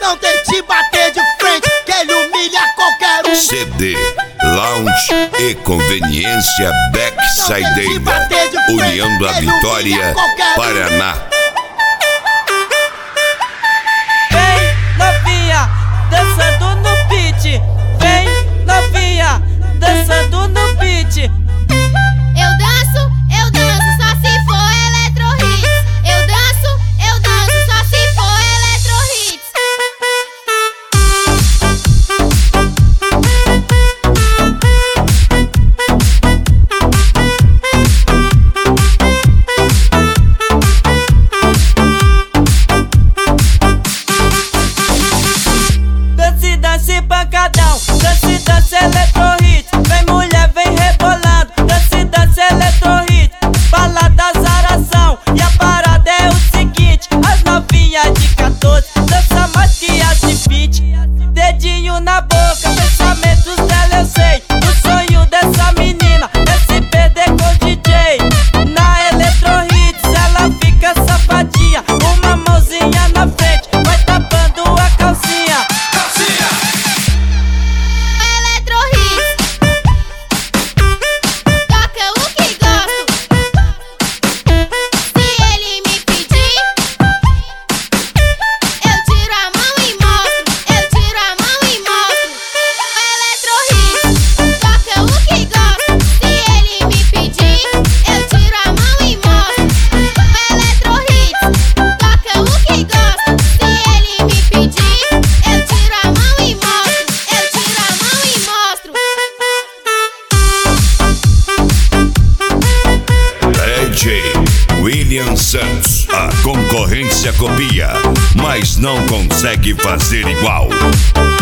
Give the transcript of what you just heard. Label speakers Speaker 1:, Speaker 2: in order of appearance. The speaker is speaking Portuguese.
Speaker 1: não tente bater de frente, que ele humilha qualquer um.
Speaker 2: CD, Lounge e Conveniência Backsideira, União da Vitória, Paraná.
Speaker 3: Vem novinha, dançando no beat. Vem novinha, dançando no beat.
Speaker 4: Eu danço só se for Electro Hits. Eu danço só se for Electro Hits.
Speaker 3: Dance, dance, pancadão. Dance, dance, Electro Hits. Vem mulher, vem rebolando. Dance, dance, Electro Hits. Balada, zaração. E a parada é o seguinte: as novinhas de 14 dança mais que as de 20. Dedinho na boca, pensamentos dela eu sei. O sonho dessa menina é se perder com DJ. Na Electro Hits ela fica safadinha. Uma mãozinha na frente, vai tapando a calcinha.
Speaker 4: Electro Hits. Toca o que gosto. Se ele me pedir, eu tiro a mão e mostro. Eu tiro a mão e mostro. Electro Hits. Toca o que gosto. Se ele me pedir, eu tiro a mão e mostro. Electro Hits. Toca o que gosto. Se ele me pedir, eu tiro a mão e mostro. Eu tiro a mão e mostro.
Speaker 2: DJ William Santos. A concorrência copia, mas não consegue fazer igual.